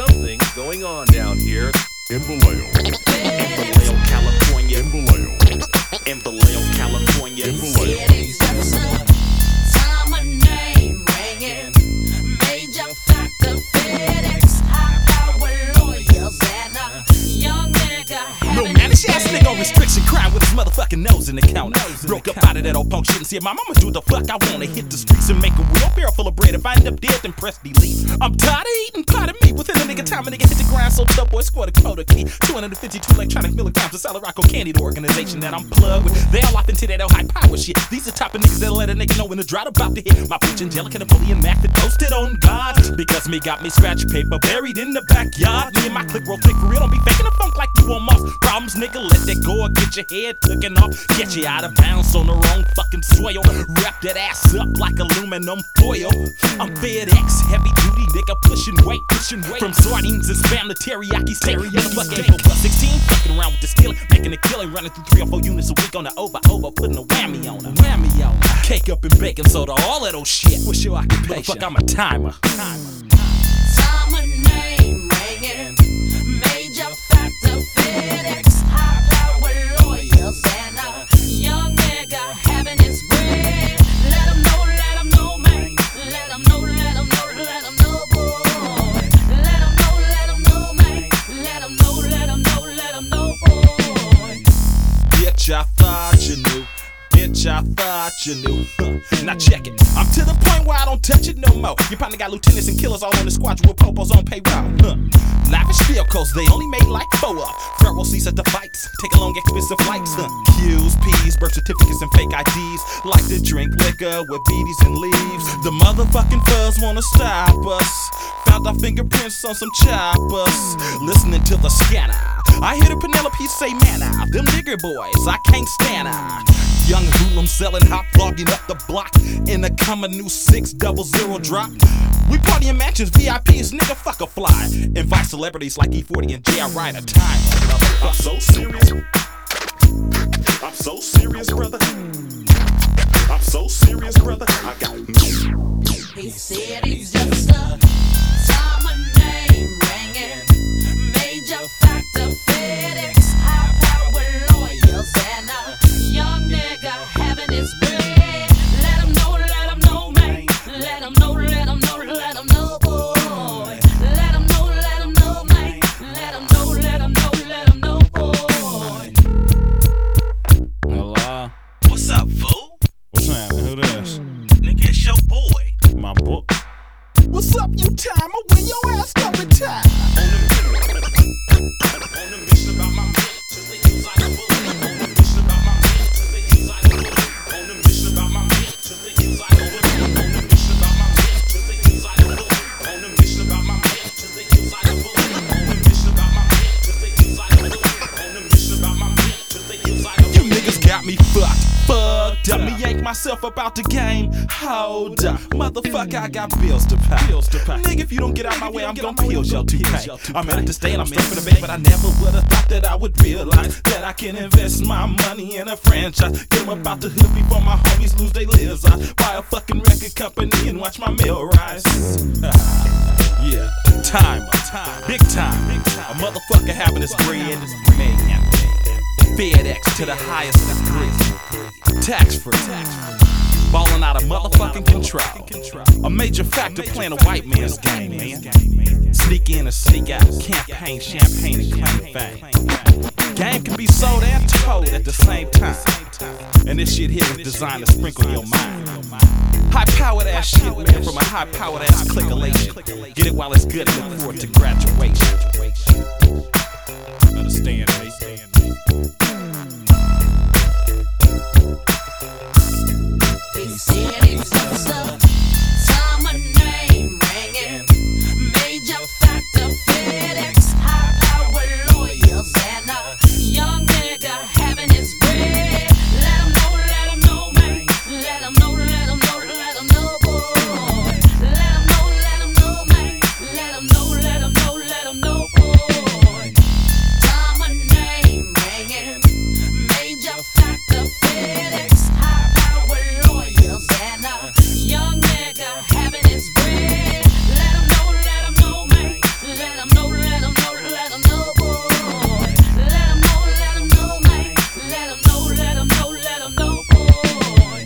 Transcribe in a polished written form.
something going on down here. In Vallejo. In Vallejo, California. In Vallejo. In Vallejo, California. In Vallejo. Time a name ringing. Major factor FedEx. High power lawyers and a young nigga. No man, this ass nigga on restriction crime with his motherfucking nose in the counter. Broke up out of that old punk shit and said, my mama do the fuck I wanna hit the streets and make a wheelbarrow full of bread. If I end up dead, then press delete. I'm tired of eating pot of meat. Within a nigga time, a nigga hit the grind, so the boy scored a quota key. 252 electronic milligrams of Solid Rock Candy, the organization that I'm plugged with. They all off into that old high power shit. These are type of niggas that'll let a nigga know when the drought about to hit. My bitch Angelica, Napoleon Mac that posted on God. Because me got me scratch paper buried in the backyard. Me and my click roll click for real. Don't be faking the funk like you on Moss. Problems, nigga, let that go or get your head taken off. Get you out of bounds on the wrong fucking soil. Wrap that ass up like aluminum foil. I'm FedEx, heavy duty, nigga, pushing weight. From sardines and spam to teriyaki steak. Motherfucking for plus 16, fucking around with the skillet, making a killing, running through 3 or 4 units a week on the over, putting a whammy on her. Cake up and baking soda, all that old shit. What's your occupation? Fuck, I'm a timer. Time a name ringing. Major factor FedEx. High power lawyers and a young nigga having his bread. Let him know, man. Let him know, boy. Let him know, man. Let him know, boy. Bitch, I thought you knew. Bitch, I thought you knew. Now check it. I'm to the point where I don't touch it no more. You probably got lieutenants and killers all on the squadron with popos on payroll. Lavish vehicles, they only made like 4 up. Pharaoh seats at the fights, take long expensive flights. Q's, P's, birth certificates and fake IDs. Like to drink liquor with beaties and leaves. The motherfucking fuzz wanna stop us. Found our fingerprints on some choppers. Listening to the scanner, I hear the Penelope say, man, them nigger boys, I can't stand her. Young hoodlum selling hot, vlogging up the block in a coming new 600 drop. We party in mansions, VIPs, nigga, fuck a fly. Invite celebrities like E40 and J.I. Ride a time. I'm so serious. I'm so serious, brother. I'm so serious, brother. I got He said he's just a time a name ringing. Major factor FedEx. High power lawyers and a young nigga having his bread. Let him know, man. Let him know, boy. Let him know, man. Let him know, boy. Hello? What's up, fool? What's happening? Who this? Nigga, it's your boy. My book. What's up, you timer? When your ass come retire? On the mission about my man to the hills I go. On the mission about my man to the hills I go. On the mission about my man to the hills I go. On the mission about my man to the hills I go. On the mission about my man to the hills I go. On the mission about my man to the hills I go. On the mission about my man to the hills I go. You niggas got me fucked up. Me yank myself up out the game. Hold up, motherfucker, I got bills to pay. Nigga, if you don't get out my way, I'm gon' peel your toupee. I'm at the stay and I'm stuck for the bank, but I never would've thought that I would realize that I can invest my money in a franchise. Get 'em about the hood before my homies lose their lives. I buy a fucking record company and watch my mail rise. Yeah, time, big time. A motherfucker having his bread. FedEx to the highest degree. Tax free. Ballin' out of motherfucking control. A major factor playing a white man's game, man. Sneak in and sneak out. Campaign, champagne, and claim fame. Game can be sold and told at the same time. And this shit here is designed to sprinkle your mind. High powered ass shit, man, from a high powered ass clickalation. Get it while it's good and look forward to graduation. Understand me?